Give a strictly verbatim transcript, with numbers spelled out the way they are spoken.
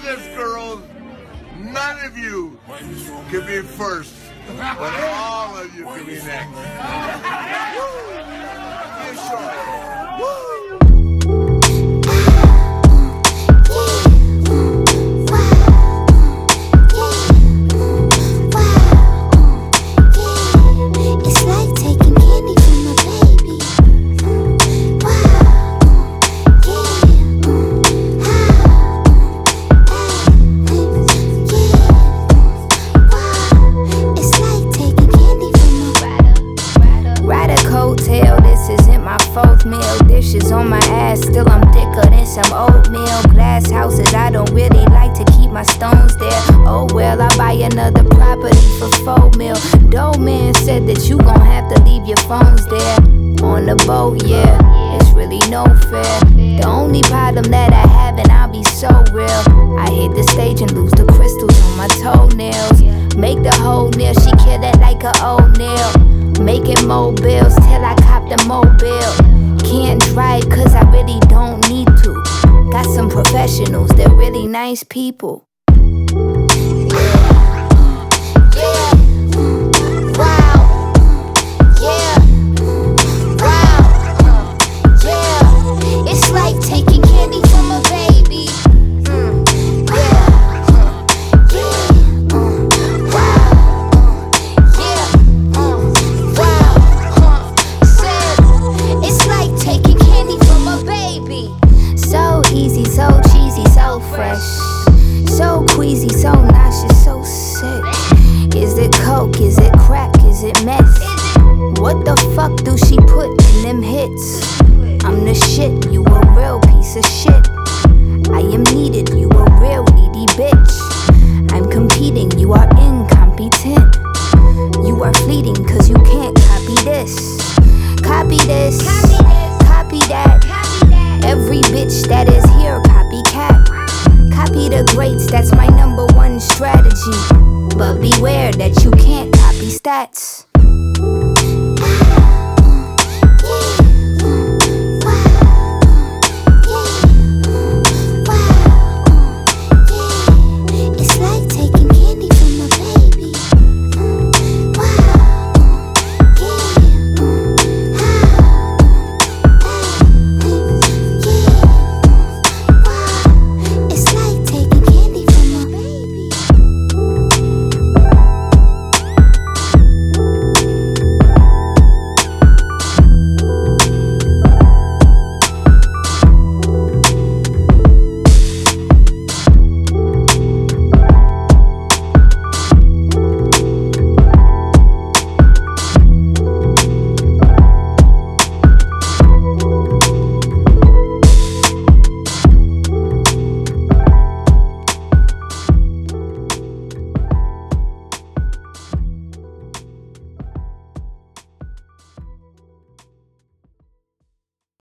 this, girls. None of you can be first, but all of you can be next. You sure? Woo! This isn't my fourth meal. Dishes on my ass, still I'm thicker than some oatmeal. Glass houses, I don't really like to keep my stones there. Oh well, I buy another property for four mil. Doe man said that you gon' have to leave your phones there. On the boat, yeah, it's really no fair. The only problem that I have, and I'll be so real, I hit the stage and lose the crystals on my toenails. Make the whole meal, she kill it like a old nail. Making mobiles till I cop the mobile. Can't drive cause I really don't need to. Got some professionals, they're really nice people. Easy, so cheesy, so fresh, so queasy, so nauseous, so sick. Is it coke, is it crack, is it meth? What the fuck do she put in them hits? I'm the shit, you a real piece of shit. I am needed, you a real needy bitch. I'm competing, you are incompetent. You are fleeting cause you can't copy this. Copy this, copy that. Every bitch that is here, copycat. Copy the greats, that's my number one strategy. But beware that you can't copy stats.